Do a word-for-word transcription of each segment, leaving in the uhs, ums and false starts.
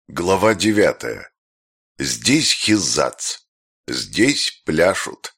Глава девятая. Здесь хизац. Здесь пляшут.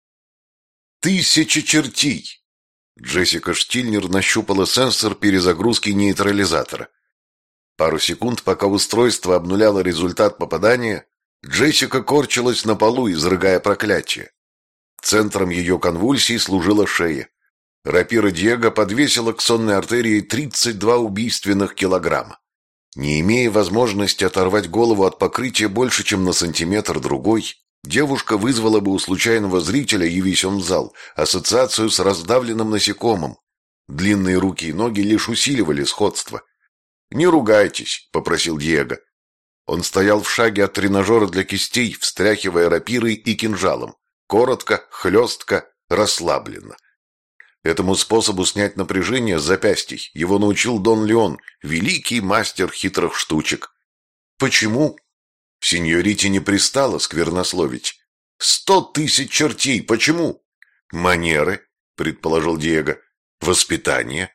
Тысячи чертей! Джессика Штильнер нащупала сенсор перезагрузки нейтрализатора. Пару секунд, пока устройство обнуляло результат попадания, Джессика корчилась на полу, изрыгая проклятие. Центром ее конвульсий служила шея. Рапира Диего подвесила к сонной артерии тридцать два убийственных килограмма. Не имея возможности оторвать голову от покрытия больше, чем на сантиметр-другой, девушка вызвала бы у случайного зрителя, явись он в зал, ассоциацию с раздавленным насекомым. Длинные руки и ноги лишь усиливали сходство. «Не ругайтесь», — попросил Диего. Он стоял в шаге от тренажера для кистей, встряхивая рапирой и кинжалом. Коротко, хлестко, расслабленно. Этому способу снять напряжение с запястий его научил Дон Леон, великий мастер хитрых штучек. Почему? Синьорите не пристало сквернословить. Сто тысяч чертей, почему? Манеры, предположил Диего. Воспитание.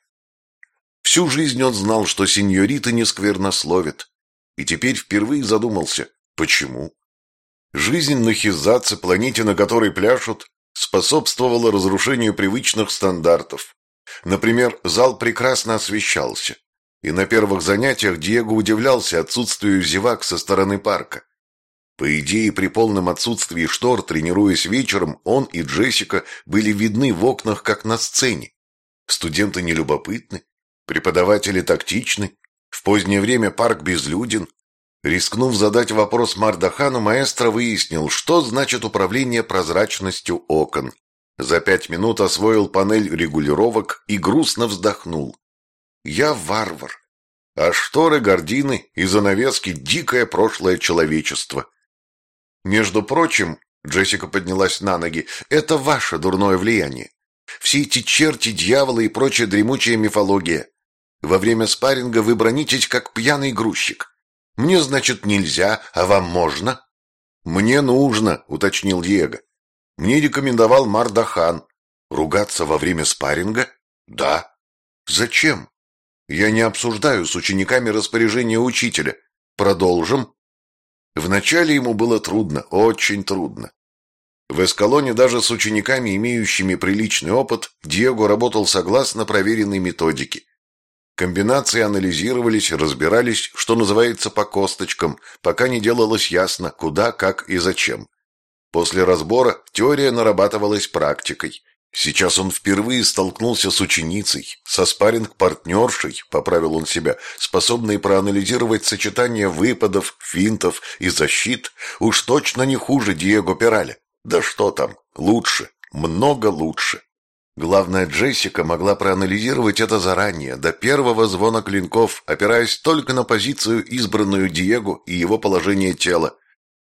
Всю жизнь он знал, что синьориты не сквернословят. И теперь впервые задумался, почему? Жизнь на Хизаце, планете, на которой пляшут, способствовало разрушению привычных стандартов. Например, зал прекрасно освещался, и на первых занятиях Диего удивлялся отсутствию зевак со стороны парка. По идее, при полном отсутствии штор, тренируясь вечером, он и Джессика были видны в окнах, как на сцене. Студенты нелюбопытны, преподаватели тактичны, в позднее время парк безлюден. Рискнув задать вопрос Мардахану, маэстро выяснил, что значит управление прозрачностью окон. За пять минут освоил панель регулировок и грустно вздохнул. «Я варвар, а шторы, гардины и занавески — дикое прошлое человечества». «Между прочим, — Джессика поднялась на ноги, — это ваше дурное влияние. Все эти черти, дьяволы и прочая дремучая мифология. Во время спарринга вы бронитесь, как пьяный грузчик. Мне, значит, нельзя, а вам можно?» «Мне нужно», — уточнил Диего. «Мне рекомендовал Мардахан». «Ругаться во время спарринга?» «Да». «Зачем?» «Я не обсуждаю с учениками распоряжение учителя. Продолжим». Вначале ему было трудно, очень трудно. В Эскалоне даже с учениками, имеющими приличный опыт, Диего работал согласно проверенной методике. Комбинации анализировались, разбирались, что называется, по косточкам, пока не делалось ясно, куда, как и зачем. После разбора теория нарабатывалась практикой. Сейчас он впервые столкнулся с ученицей, со спарринг-партнершей, поправил он себя, способной проанализировать сочетание выпадов, финтов и защит, уж точно не хуже Диего Пираля. Да что там, лучше, много лучше. Главное, Джессика могла проанализировать это заранее, до первого звона клинков, опираясь только на позицию, избранную Диего, и его положение тела.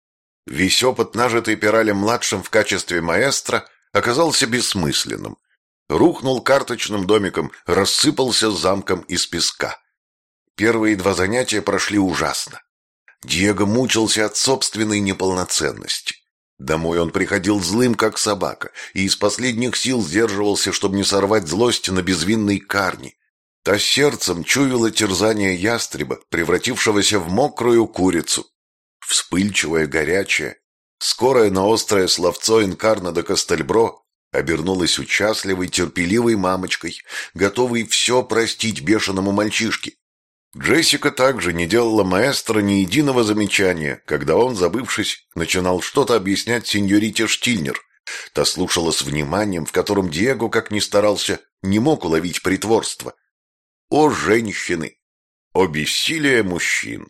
Весь опыт, нажитый Пиралем-младшим в качестве маэстро, оказался бессмысленным. Рухнул карточным домиком, рассыпался замком из песка. Первые два занятия прошли ужасно. Диего мучился от собственной неполноценности. Домой он приходил злым, как собака, и из последних сил сдерживался, чтобы не сорвать злость на безвинной Карни. Та сердцем чуяла терзание ястреба, превратившегося в мокрую курицу. Вспыльчивая, горячая, скорая на острое словцо Инкарна де Кастельбро обернулась участливой, терпеливой мамочкой, готовой все простить бешеному мальчишке. Джессика также не делала маэстро ни единого замечания, когда он, забывшись, начинал что-то объяснять синьорите Штильнер. Та слушала с вниманием, в котором Диего, как ни старался, не мог уловить притворство. О, женщины! О, бессилие мужчин!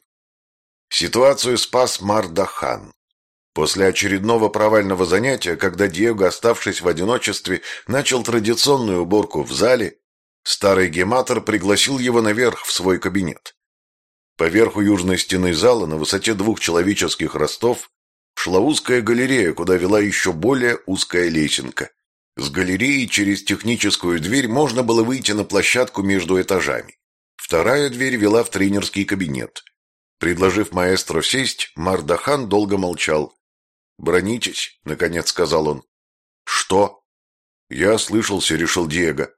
Ситуацию спас Мардахан. После очередного провального занятия, когда Диего, оставшись в одиночестве, начал традиционную уборку в зале, старый гематор пригласил его наверх в свой кабинет. Поверху южной стены зала, на высоте двух человеческих ростов, шла узкая галерея, куда вела еще более узкая лесенка. С галереи через техническую дверь можно было выйти на площадку между этажами. Вторая дверь вела в тренерский кабинет. Предложив маэстро сесть, Мардахан долго молчал. «Бронитесь», — наконец сказал он. «Что?» «Я ослышался», — решил Диего.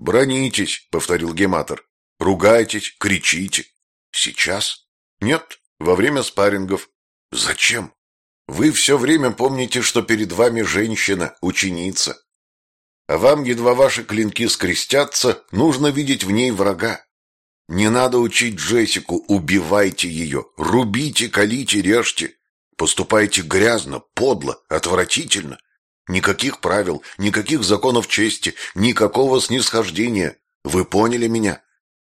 «Бронитесь», — повторил гематор. «Ругайтесь, кричите». «Сейчас?» «Нет, Во время спаррингов. Зачем? Вы все время помните, что перед вами женщина, ученица. А вам, едва ваши клинки скрестятся, нужно видеть в ней врага. Не надо учить Джессику, убивайте ее, рубите, колите, режьте. Поступайте грязно, подло, отвратительно. Никаких правил, никаких законов чести, никакого снисхождения. Вы поняли меня?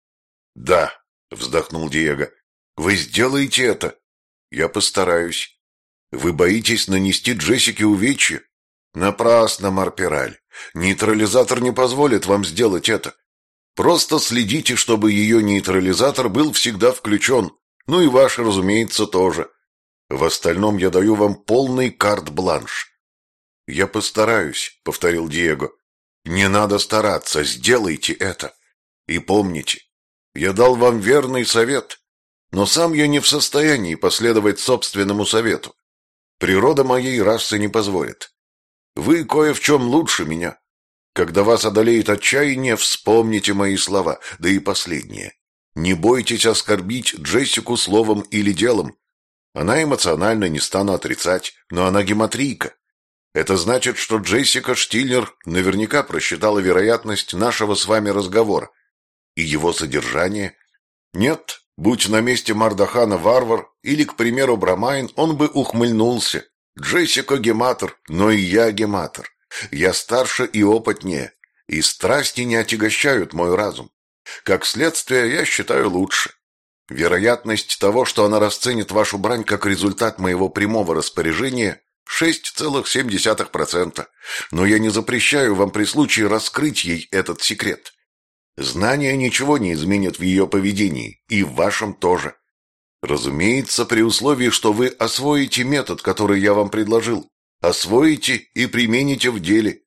Да, вздохнул Диего. Вы сделаете это? Я постараюсь. Вы боитесь нанести Джессике увечья? Напрасно, Марпераль. Нейтрализатор не позволит вам сделать это. Просто следите, чтобы ее нейтрализатор был всегда включен. Ну и ваш, разумеется, тоже. В остальном я даю вам полный карт-бланш. Я постараюсь, повторил Диего. Не надо стараться, сделайте это. И помните, я дал вам верный совет, но сам я не в состоянии последовать собственному совету. Природа моей расы не позволит. Вы кое в чем лучше меня. Когда вас одолеет отчаяние, вспомните мои слова, да и последнее. Не бойтесь оскорбить Джессику словом или делом. Она эмоционально, не стану отрицать, но она гематрийка. Это значит, что Джессика Штильнер наверняка просчитала вероятность нашего с вами разговора. И его содержание? Нет, будь на месте Мардахана варвар или, к примеру, Брамайн, он бы ухмыльнулся. Джессика гематор, но и я гематор. Я старше и опытнее, и страсти не отягощают мой разум. Как следствие, я считаю лучше. Вероятность того, что она расценит вашу брань как результат моего прямого распоряжения, шесть целых семь десятых процента. Но я не запрещаю вам при случае раскрыть ей этот секрет. Знания ничего не изменят в ее поведении, и в вашем тоже. Разумеется, при условии, что вы освоите метод, который я вам предложил. Освоите и примените в деле.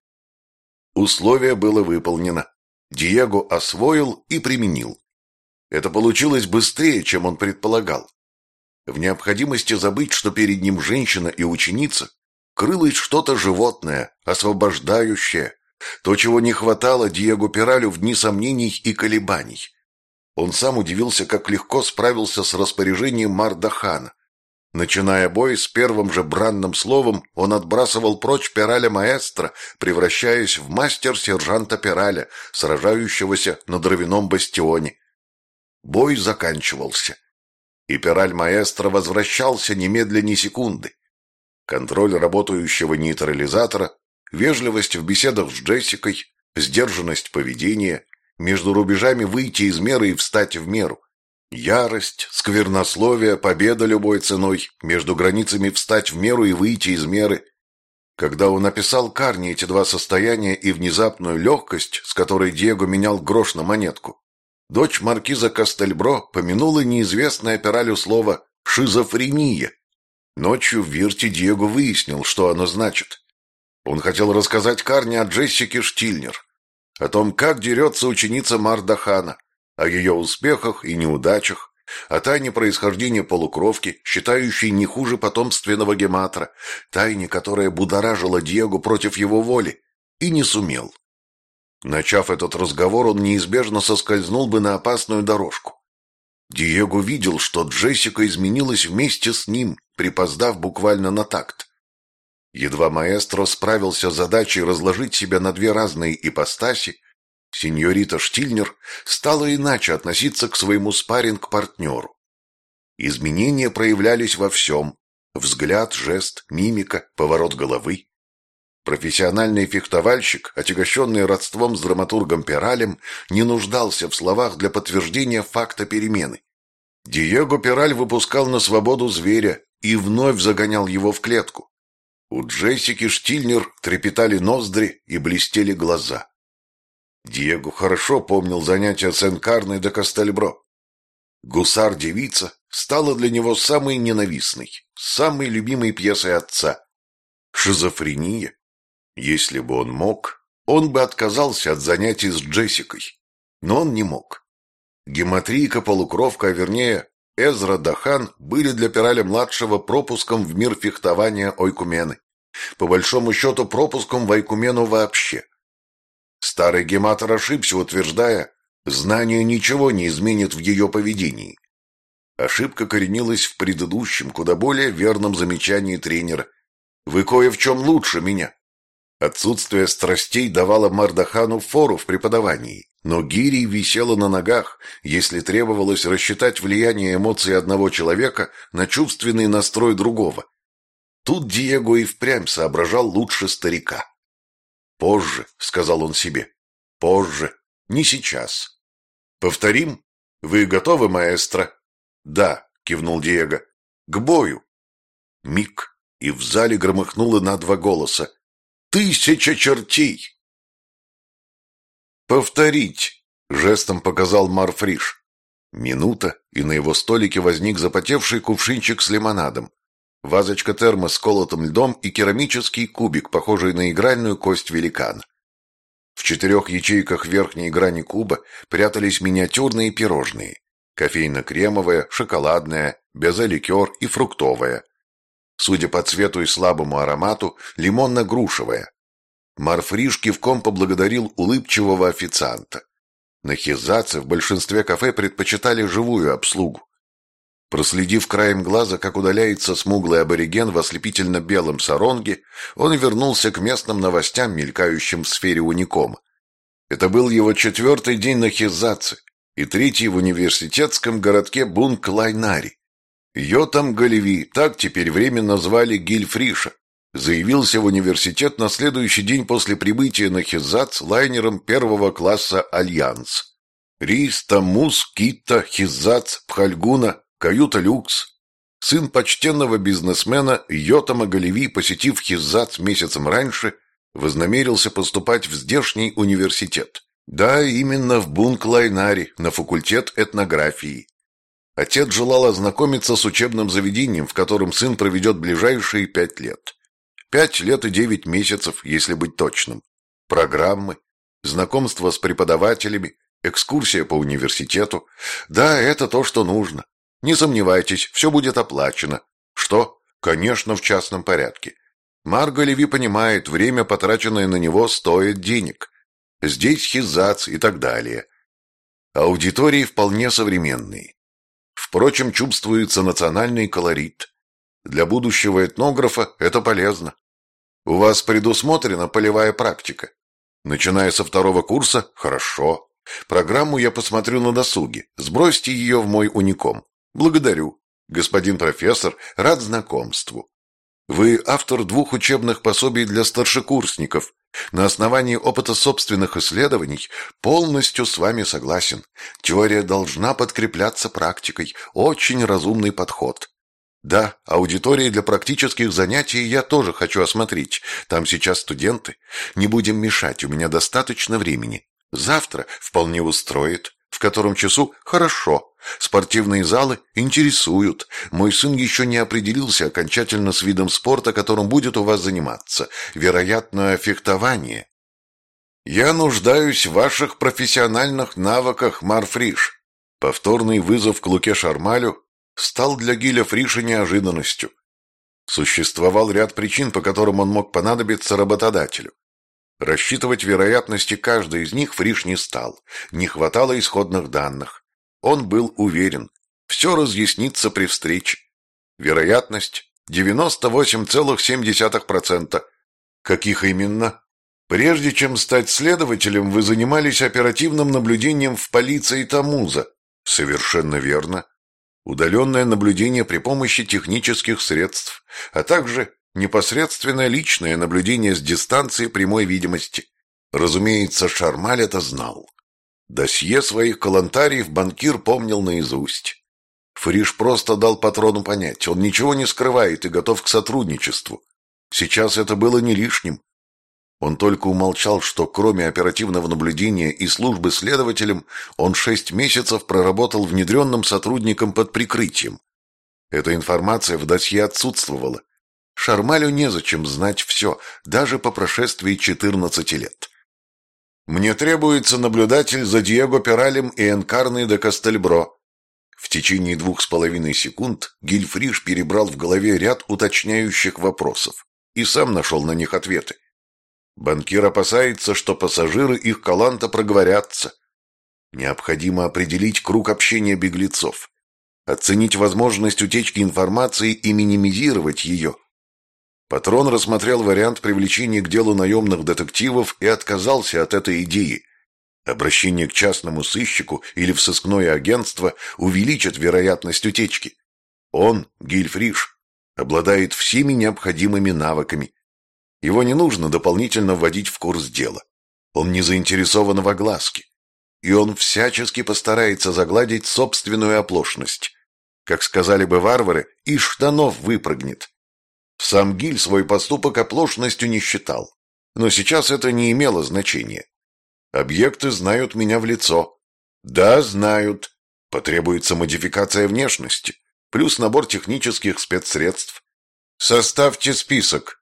Условие было выполнено. Диего освоил и применил. Это получилось быстрее, чем он предполагал. В необходимости забыть, что перед ним женщина и ученица, крылось что-то животное, освобождающее, то, чего не хватало Диего Пиралю в дни сомнений и колебаний. Он сам удивился, как легко справился с распоряжением Мардахана. Начиная бой с первым же бранным словом, он отбрасывал прочь Пираля маэстро, превращаясь в мастер-сержанта Пираля, сражающегося на дровяном бастионе. Бой заканчивался, и Пираль маэстро возвращался немедля ни секунды. Контроль работающего нейтрализатора, вежливость в беседах с Джессикой, сдержанность поведения, между рубежами выйти из меры и встать в меру. Ярость, сквернословие, победа любой ценой, между границами встать в меру и выйти из меры. Когда он описал Карни эти два состояния и внезапную легкость, с которой Диего менял грош на монетку, дочь маркиза Кастельбро помянула неизвестное Пиралю слово «шизофрения». Ночью в Вирте Диего выяснил, что оно значит. Он хотел рассказать Карни о Джессике Штильнер, о том, как дерется ученица Мардахана, о ее успехах и неудачах, о тайне происхождения полукровки, считающей не хуже потомственного гематра, тайне, которая будоражила Диего против его воли, и не сумел. Начав этот разговор, он неизбежно соскользнул бы на опасную дорожку. Диего видел, что Джессика изменилась вместе с ним, припоздав буквально на такт. Едва маэстро справился с задачей разложить себя на две разные ипостаси, сеньорита Штильнер стала иначе относиться к своему спарринг-партнеру. Изменения проявлялись во всем: взгляд, жест, мимика, поворот головы. Профессиональный фехтовальщик, отягощенный родством с драматургом Пиралем, не нуждался в словах для подтверждения факта перемены. Диего Пираль выпускал на свободу зверя и вновь загонял его в клетку. У Джессики Штильнер трепетали ноздри и блестели глаза. Диего хорошо помнил занятия с Энкарной де Кастельбро. «Гусар-девица» стала для него самой ненавистной, самой любимой пьесой отца. «Шизофрения». Если бы он мог, он бы отказался от занятий с Джессикой. Но он не мог. Гематрийка-полукровка, а вернее Эзра Дахан, были для Пираля-младшего пропуском в мир фехтования ойкумены. По большому счету, пропуском в ойкумену вообще. Старый гематор ошибся, утверждая, знание ничего не изменит в ее поведении. Ошибка коренилась в предыдущем, куда более верном замечании тренера. «Вы кое в чем лучше меня». Отсутствие страстей давало Мардахану фору в преподавании, но гирей висела на ногах, если требовалось рассчитать влияние эмоций одного человека на чувственный настрой другого. Тут Диего и впрямь соображал лучше старика. «Позже», — сказал он себе, — «позже, не сейчас». «Повторим? Вы готовы, маэстро?» «Да», — кивнул Диего. «К бою». Миг, и в зале громыхнуло на два голоса. «Тысяча чертей!» «Повторить!» — жестом показал Марфриш. Минута, и на его столике возник запотевший кувшинчик с лимонадом, вазочка термос с колотым льдом и керамический кубик, похожий на игральную кость великана. В четырех ячейках верхней грани куба прятались миниатюрные пирожные: кофейно-кремовое, шоколадное, безе-ликер и фруктовое. Судя по цвету и слабому аромату, лимонно-грушевое. Марфриш кивком поблагодарил улыбчивого официанта. На Хизаце в большинстве кафе предпочитали живую обслугу. Проследив краем глаза, как удаляется смуглый абориген в ослепительно-белом саронге, он вернулся к местным новостям, мелькающим в сфере уникома. Это был его четвертый день на Хизаце и третий в университетском городке Бунк-Лайнари. Йотам Галеви, так теперь временно звали Гильфриша, заявился в университет на следующий день после прибытия на Хизац лайнером первого класса «Альянс». Рейс Таммуз, Китта, Хизац, Пхальгуна, каюта люкс. Сын почтенного бизнесмена Йотама Галеви, посетив Хизац месяцем раньше, вознамерился поступать в здешний университет. Да, именно в Бунк-Лайнари, на факультет этнографии. Отец желал ознакомиться с учебным заведением, в котором сын проведет ближайшие пять лет. Пять лет и девять месяцев, если быть точным. Программы, знакомство с преподавателями, экскурсия по университету. Да, это то, что нужно. Не сомневайтесь, все будет оплачено. Что? Конечно, в частном порядке. Марго Леви понимает, время, потраченное на него, стоит денег. Здесь Хизац и так далее. Аудитории вполне современные. Впрочем, чувствуется национальный колорит. Для будущего этнографа это полезно. У вас предусмотрена полевая практика? Начиная со второго курса? Хорошо. Программу я посмотрю на досуге. Сбросьте ее в мой уником. Благодарю. Господин профессор, рад знакомству. Вы автор двух учебных пособий для старшекурсников. На основании опыта собственных исследований полностью с вами согласен. Теория должна подкрепляться практикой. Очень разумный подход. Да, аудитории для практических занятий я тоже хочу осмотреть. Там сейчас студенты. Не будем мешать, у меня достаточно времени. Завтра вполне устроит. В котором часу? Хорошо. Спортивные залы интересуют. Мой сын еще не определился окончательно с видом спорта, которым будет у вас заниматься. Вероятно, фехтование. Я нуждаюсь в ваших профессиональных навыках, Марфриш. Повторный вызов к Луке Шармалю стал для Гиля Фриша неожиданностью. Существовал ряд причин, по которым он мог понадобиться работодателю. Рассчитывать вероятности каждой из них Фриш не стал. Не хватало исходных данных. Он был уверен, все разъяснится при встрече. Вероятность девяносто восемь целых семь десятых процента. Каких именно? Прежде чем стать следователем, вы занимались оперативным наблюдением в полиции Таммуза. Совершенно верно. Удаленное наблюдение при помощи технических средств, а также непосредственное личное наблюдение с дистанции прямой видимости. Разумеется, Шармаль это знал. Досье своих калантариев банкир помнил наизусть. Фриш просто дал патрону понять, он ничего не скрывает и готов к сотрудничеству. Сейчас это было не лишним. Он только умолчал, что кроме оперативного наблюдения и службы следователем, он шесть месяцев проработал внедренным сотрудником под прикрытием. Эта информация в досье отсутствовала. Шармалю незачем знать все, даже по прошествии четырнадцати лет. Мне требуется наблюдатель за Диего Пералем и Энкарной де Кастельбро. В течение двух с половиной секунд Гильфриш перебрал в голове ряд уточняющих вопросов и сам нашел на них ответы. Банкир опасается, что пассажиры их каланта проговорятся. Необходимо определить круг общения беглецов. оценить возможность утечки информации и минимизировать ее. Патрон рассмотрел вариант привлечения к делу наемных детективов и отказался от этой идеи. Обращение к частному сыщику или в сыскное агентство увеличит вероятность утечки. Он, Гиль Фриш, обладает всеми необходимыми навыками. Его не нужно дополнительно вводить в курс дела. Он не заинтересован в огласке. И он всячески постарается загладить собственную оплошность. Как сказали бы варвары, из штанов выпрыгнет. Сам Гиль свой поступок оплошностью не считал. Но сейчас это не имело значения. Объекты знают меня в лицо. Да, знают. Потребуется модификация внешности, плюс набор технических спецсредств. Составьте список.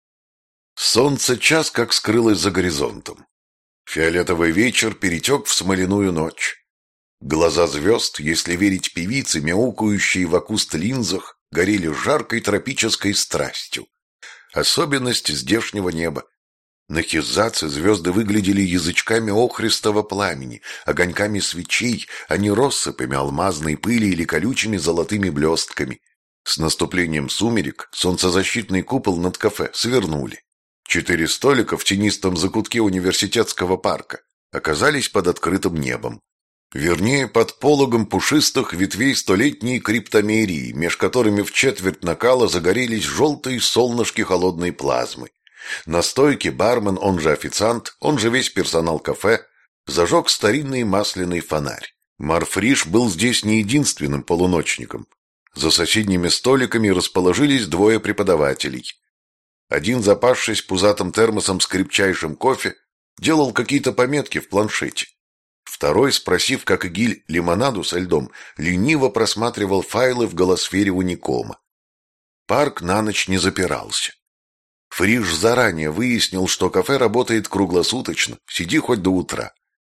Солнце час как скрылось за горизонтом. Фиолетовый вечер перетек в смоляную ночь. Глаза звезд, если верить певице, мяукающей в акуст-линзах, горели жаркой тропической страстью. Особенность здешнего неба. На Хизаце звезды выглядели язычками охристого пламени, огоньками свечей, а не россыпями алмазной пыли или колючими золотыми блестками. С наступлением сумерек солнцезащитный купол над кафе свернули. Четыре столика в тенистом закутке университетского парка оказались под открытым небом. Вернее, под пологом пушистых ветвей столетней криптомерии, меж которыми в четверть накала загорелись желтые солнышки холодной плазмы. На стойке бармен, он же официант, он же весь персонал кафе, зажег старинный масляный фонарь. Марфриш был здесь не единственным полуночником. За соседними столиками расположились двое преподавателей. Один, запасшись пузатым термосом с крепчайшим кофе, делал какие-то пометки в планшете. Второй, спросив, как и Гиль, лимонаду со льдом, лениво просматривал файлы в голосфере Уникома. Парк на ночь не запирался. Фриш заранее выяснил, что кафе работает круглосуточно, сиди хоть до утра.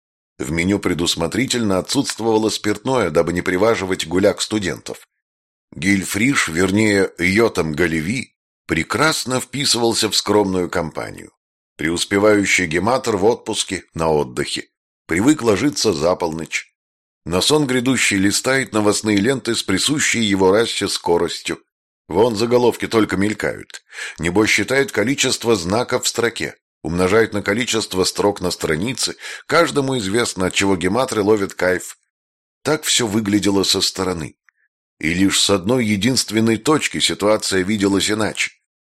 В меню предусмотрительно отсутствовало спиртное, дабы не приваживать гуляк студентов. Гиль Фриш, вернее, Йотам Галеви, прекрасно вписывался в скромную компанию. Преуспевающий гематор в отпуске, на отдыхе. Привык ложиться за полночь. На сон грядущий листает новостные ленты с присущей его расе скоростью. Вон заголовки только мелькают. Небось считает количество знаков в строке, умножает на количество строк на странице. Каждому известно, от чего гематры ловят кайф. Так все выглядело со стороны. И лишь с одной единственной точки ситуация виделась иначе.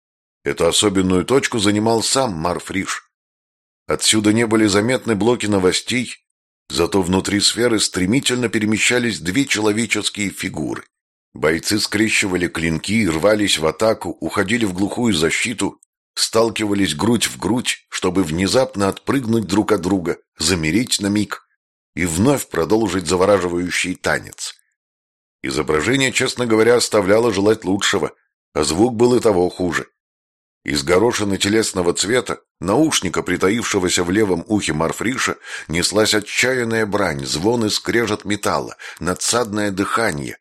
Эту особенную точку занимал сам Марфриш. Отсюда не были заметны блоки новостей, зато внутри сферы стремительно перемещались две человеческие фигуры. Бойцы скрещивали клинки, рвались в атаку, уходили в глухую защиту, сталкивались грудь в грудь, чтобы внезапно отпрыгнуть друг от друга, замереть на миг и вновь продолжить завораживающий танец. Изображение, честно говоря, оставляло желать лучшего, а звук был и того хуже. Из горошины телесного цвета, наушника, притаившегося в левом ухе Марфриша, неслась отчаянная брань, звон и скрежет металла, надсадное дыхание.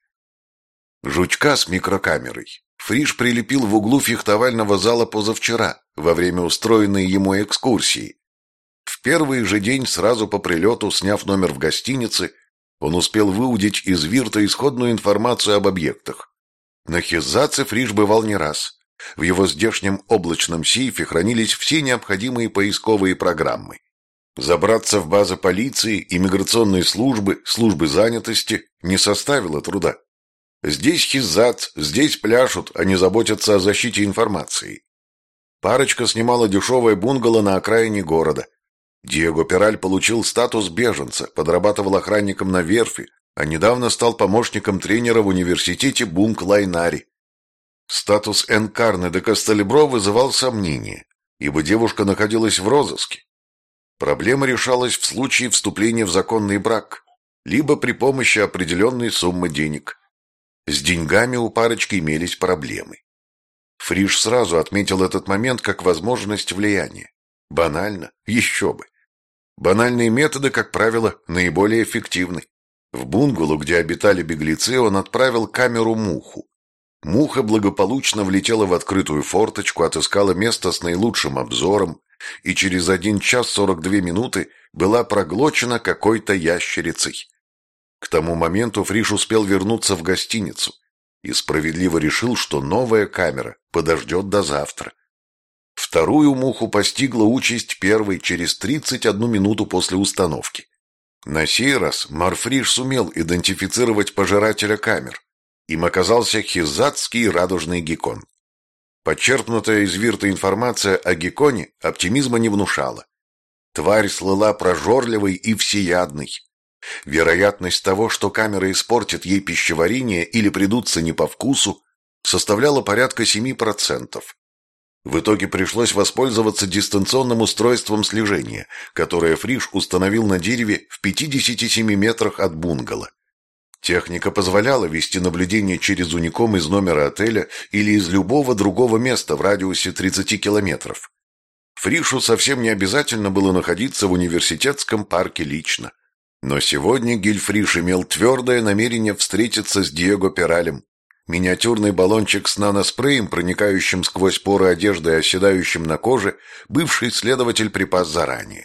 Жучка с микрокамерой Фриш прилепил в углу фехтовального зала позавчера, во время устроенной ему экскурсии. В первый же день, сразу по прилету, сняв номер в гостинице, он успел выудить из Вирта исходную информацию об объектах. На Хизаце Фриш бывал не раз. В его здешнем облачном сейфе хранились все необходимые поисковые программы. Забраться в базы полиции, иммиграционной службы, службы занятости не составило труда. Здесь Хизац, здесь пляшут, а не заботятся о защите информации. Парочка снимала дешевое бунгало на окраине города. Диего Пираль получил статус беженца, подрабатывал охранником на верфи, а недавно стал помощником тренера в университете Бунк-Лайнари. Статус Энкарны де Кастельбро вызывал сомнения, ибо девушка находилась в розыске. Проблема решалась в случае вступления в законный брак, либо при помощи определенной суммы денег. С деньгами у парочки имелись проблемы. Фриш сразу отметил этот момент как возможность влияния. Банально, еще бы. Банальные методы, как правило, наиболее эффективны. В бунгало, где обитали беглецы, он отправил камеру-муху. Муха благополучно влетела в открытую форточку, отыскала место с наилучшим обзором и через один час сорок две минуты была проглочена какой-то ящерицей. К тому моменту Фриш успел вернуться в гостиницу и справедливо решил, что новая камера подождет до завтра. Вторую муху постигла участь первой через тридцать одну минуту после установки. На сей раз Марфриш сумел идентифицировать пожирателя камер. Им оказался хизатский радужный геккон. Подчеркнутая из Вирта информация о гекконе оптимизма не внушала. Тварь слыла прожорливой и всеядной. Вероятность того, что камера испортит ей пищеварение или придутся не по вкусу, составляла порядка семи процентов. В итоге пришлось воспользоваться дистанционным устройством слежения, которое Фриш установил на дереве в пятидесяти семи метрах от бунгало. Техника позволяла вести наблюдение через уником из номера отеля или из любого другого места в радиусе тридцати километров. Фришу совсем не обязательно было находиться в университетском парке лично. Но сегодня Гильфриш имел твердое намерение встретиться с Диего Пералем. Миниатюрный баллончик с наноспреем, проникающим сквозь поры одежды и оседающим на коже, бывший следователь припас заранее.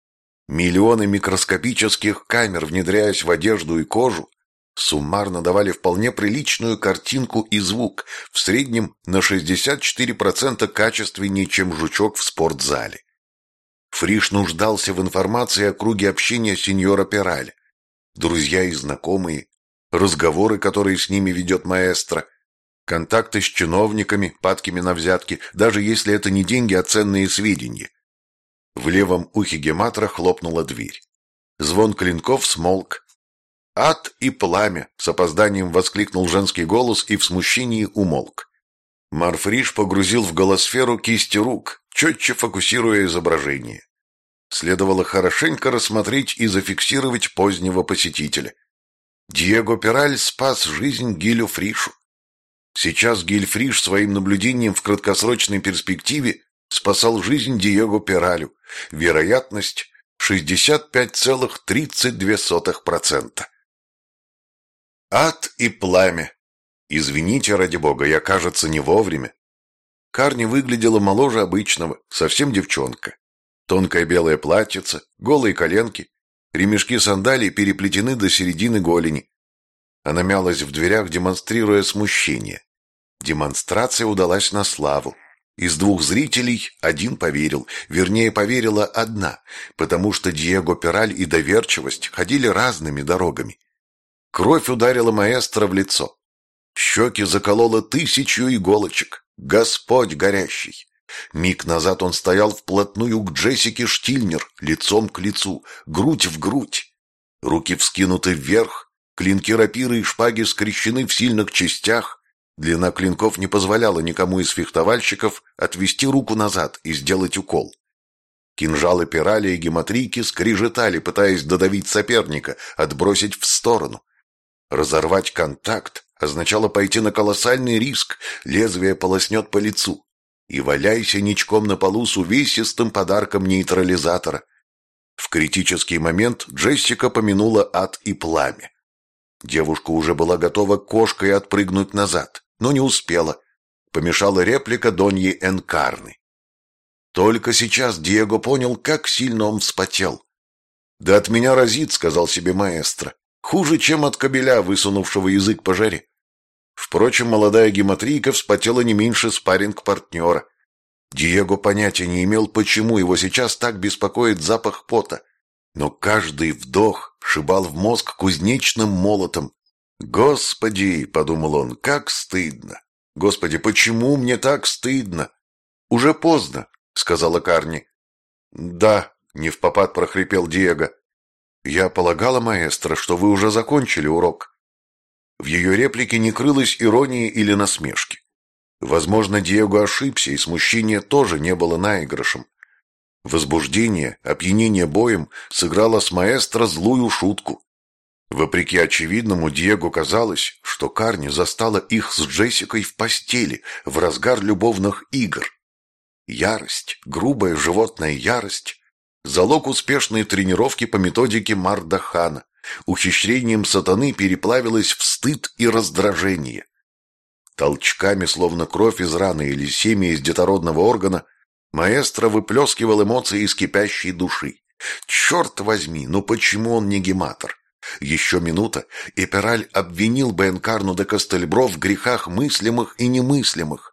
Миллионы микроскопических камер, внедряясь в одежду и кожу, суммарно давали вполне приличную картинку и звук, в среднем на шестьдесят четыре процента качественнее, чем жучок в спортзале. Фриш нуждался в информации о круге общения сеньора Пераля. Друзья и знакомые, разговоры, которые с ними ведет маэстро, контакты с чиновниками, падкими на взятки, даже если это не деньги, а ценные сведения. В левом ухе гематра хлопнула дверь. Звон клинков смолк. «Ад и пламя!» — с опозданием воскликнул женский голос и в смущении умолк. Марфриш погрузил в голосферу кисти рук, четче фокусируя изображение. Следовало хорошенько рассмотреть и зафиксировать позднего посетителя. Диего Пераль спас жизнь Гилю Фришу. Сейчас Гиль Фриш своим наблюдением в краткосрочной перспективе спасал жизнь Диего Пералю. Вероятность шестьдесят пять целых тридцать две сотых процента. Ад и пламя. Извините, ради бога, я, кажется, не вовремя. Карни выглядела моложе обычного, совсем девчонка. Тонкое белое платьице, голые коленки, ремешки сандалий переплетены до середины голени. Она мялась в дверях, демонстрируя смущение. Демонстрация удалась на славу. Из двух зрителей один поверил, вернее, поверила одна, потому что Диего Пераль и доверчивость ходили разными дорогами. Кровь ударила маэстро в лицо. Щеки заколола тысячу иголочек. Господь горящий! Миг назад он стоял вплотную к Джессике Штильнер, лицом к лицу, грудь в грудь. Руки вскинуты вверх, клинки рапиры и шпаги скрещены в сильных частях. Длина клинков не позволяла никому из фехтовальщиков отвести руку назад и сделать укол. Кинжалы Пераля и гематрийки скрежетали, пытаясь додавить соперника, отбросить в сторону. Разорвать контакт означало пойти на колоссальный риск, лезвие полоснет по лицу. И валяйся ничком на полу с увесистым подарком нейтрализатора. В критический момент Джессика помянула ад и пламя. Девушка уже была готова кошкой отпрыгнуть назад, но не успела. Помешала реплика Доньи Энкарны. Только сейчас Диего понял, как сильно он вспотел. «Да от меня разит», — сказал себе маэстро. «Хуже, чем от кобеля, высунувшего язык по жаре». Впрочем, молодая гематрийка вспотела не меньше спарринг-партнера. Диего понятия не имел, почему его сейчас так беспокоит запах пота. Но каждый вдох шибал в мозг кузнечным молотом. «Господи!» — подумал он, — «как стыдно! Господи, почему мне так стыдно?» «Уже поздно», — сказала Карни. «Да», — невпопад прохрипел Диего. «Я полагала, маэстро, что вы уже закончили урок». В ее реплике не крылось иронии или насмешки. Возможно, Диего ошибся, и смущение тоже не было наигрышем. Возбуждение, опьянение боем сыграло с маэстро злую шутку. Вопреки очевидному, Диего казалось, что Карни застала их с Джессикой в постели, в разгар любовных игр. Ярость, грубая животная ярость – залог успешной тренировки по методике Мардахана. Ухищрением сатаны переплавилось в стыд и раздражение. Толчками, словно кровь из раны или семя из детородного органа, маэстро выплескивал эмоции из кипящей души. Черт возьми, ну почему он не гематор? Еще минута, и Пераль обвинил бы Энкарну де Кастельбро в грехах мыслимых и немыслимых.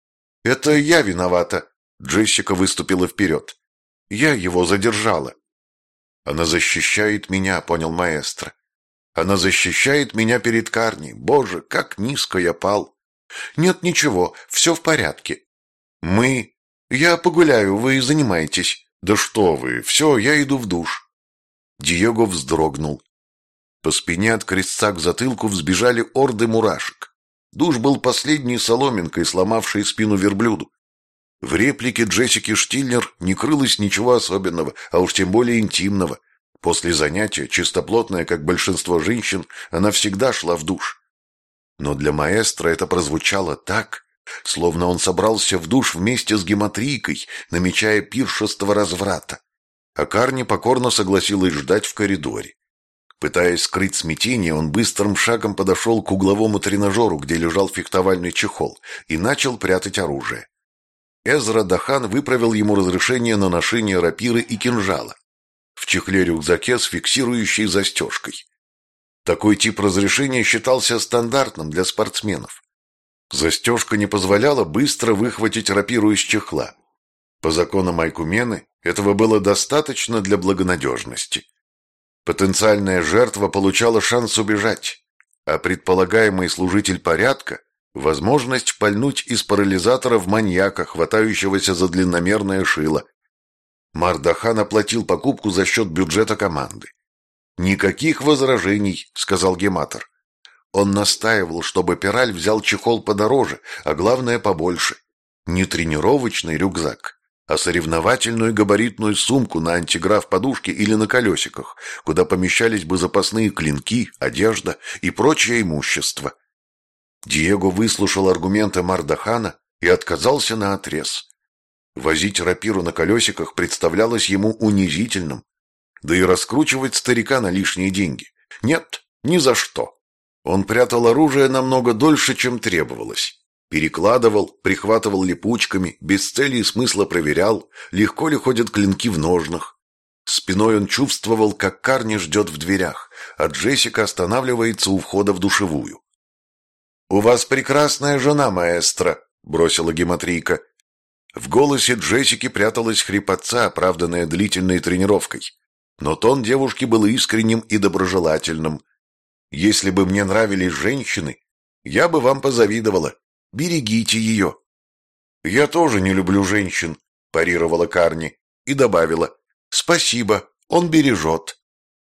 «Это я виновата», — Джессика выступила вперед. «Я его задержала». «Она защищает меня», — понял маэстро. «Она защищает меня перед Карни. Боже, как низко я пал!» «Нет, ничего, все в порядке». «Мы...» «Я погуляю, вы занимаетесь». «Да что вы, все, я иду в душ». Диего вздрогнул. По спине от крестца к затылку взбежали орды мурашек. Душ был последней соломинкой, сломавшей спину верблюду. В реплике Джессики Штильнер не крылось ничего особенного, а уж тем более интимного. После занятия, чистоплотная, как большинство женщин, она всегда шла в душ. Но для маэстро это прозвучало так, словно он собрался в душ вместе с гематрийкой, намечая пиршество разврата. А Карни покорно согласилась ждать в коридоре. Пытаясь скрыть смятение, он быстрым шагом подошел к угловому тренажеру, где лежал фехтовальный чехол, и начал прятать оружие. Эзра Дахан выправил ему разрешение на ношение рапиры и кинжала. В чехле-рюкзаке с фиксирующей застежкой. Такой тип разрешения считался стандартным для спортсменов. Застежка не позволяла быстро выхватить рапиру из чехла. По законам Айкумены этого было достаточно для благонадежности. Потенциальная жертва получала шанс убежать, а предполагаемый служитель порядка – возможность пальнуть из парализатора в маньяка, хватающегося за длинномерное шило. Мардахан оплатил покупку за счет бюджета команды. «Никаких возражений», — сказал гематор. Он настаивал, чтобы Пераль взял чехол подороже, а главное побольше. Не тренировочный рюкзак, а соревновательную габаритную сумку на антиграф-подушке или на колесиках, куда помещались бы запасные клинки, одежда и прочее имущество. Диего выслушал аргументы Мардахана и отказался наотрез. Возить рапиру на колесиках представлялось ему унизительным. Да и раскручивать старика на лишние деньги. Нет, ни за что. Он прятал оружие намного дольше, чем требовалось. Перекладывал, прихватывал липучками, без цели и смысла проверял, легко ли ходят клинки в ножнах. Спиной он чувствовал, как Карни ждет в дверях, а Джессика останавливается у входа в душевую. «У вас прекрасная жена, маэстро», — бросила гематрийка. В голосе Джессики пряталась хрипотца, оправданная длительной тренировкой. Но тон девушки был искренним и доброжелательным. «Если бы мне нравились женщины, я бы вам позавидовала. Берегите ее». «Я тоже не люблю женщин», – парировала Карни и добавила. «Спасибо, он бережет».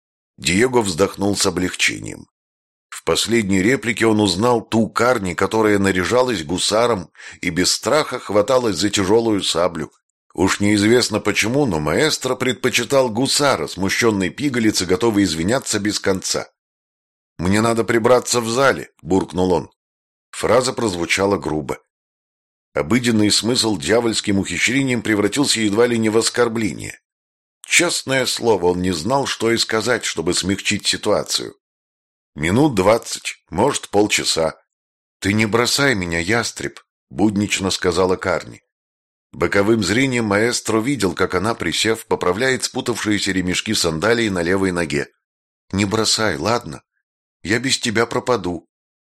Диего вздохнул с облегчением. В последней реплике он узнал ту Карни, которая наряжалась гусаром и без страха хваталась за тяжелую саблю. Уж неизвестно почему, но маэстро предпочитал гусара, смущенной пигалицы, готовый извиняться без конца. «Мне надо прибраться в зале», — буркнул он. Фраза прозвучала грубо. Обыденный смысл дьявольским ухищрением превратился едва ли не в оскорбление. Честное слово, он не знал, что и сказать, чтобы смягчить ситуацию. «Минут двадцать, может, полчаса». «Ты не бросай меня, ястреб», — буднично сказала Карни. Боковым зрением маэстро видел, как она, присев, поправляет спутавшиеся ремешки сандалий на левой ноге. «Не бросай, ладно? Я без тебя пропаду».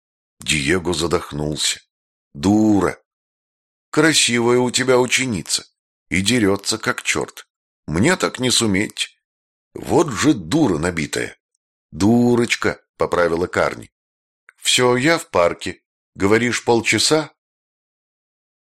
Диего задохнулся. «Дура! Красивая у тебя ученица. И дерется, как черт. Мне так не суметь. Вот же дура набитая». «Дурочка», — поправила Карни. «Все, я в парке. Говоришь, полчаса?